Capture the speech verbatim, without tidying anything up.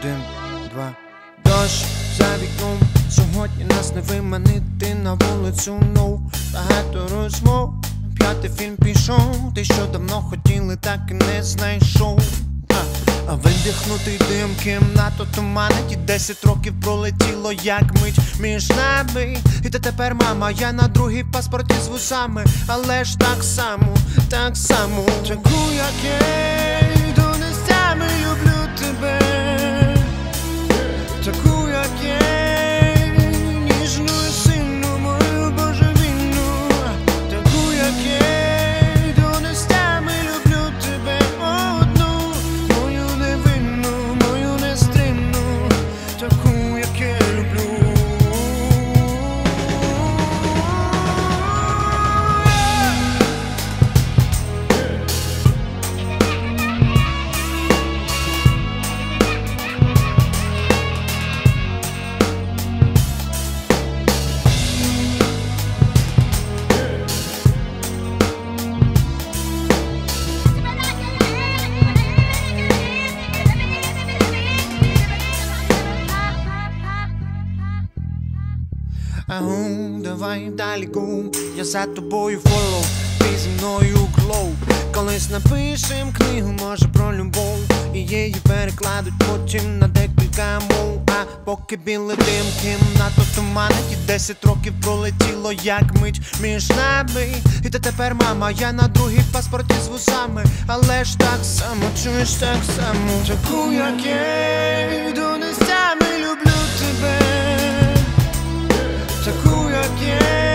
Один, два, дощ за вікном. Сьогодні нас не виманити на вулицю, ну багато розмов. П'ятий фільм пішов, ти що давно хотіли, так і не знайшов. А, а видихнутий дим, кімнату туманить. І десять років пролетіло, як мить між нами. І ти тепер мама, я на другій паспорті з вусами. Але ж так само, так само, таку, як є, до нестями люблю тебе. Таку, як є, ніжну і сильну, мою божевільну. Таку, як є, до нестями люблю тебе. Одну, мою невинну, мою нестримну. Таку, як я люблю. Агу, давай далі гу, я за тобою фоллоу, ти зі мною глоу. Колись напишем книгу, може, про любов, і її перекладуть потім на декілька мов. А поки білий дим, кімнату туманить. І десять років пролетіло, як мить між нами. І ти тепер мама, я на другій паспорті з вусами. Але ж так само, чуєш, так само, таку, як є, до нестями люблю тебе. Таку, як є.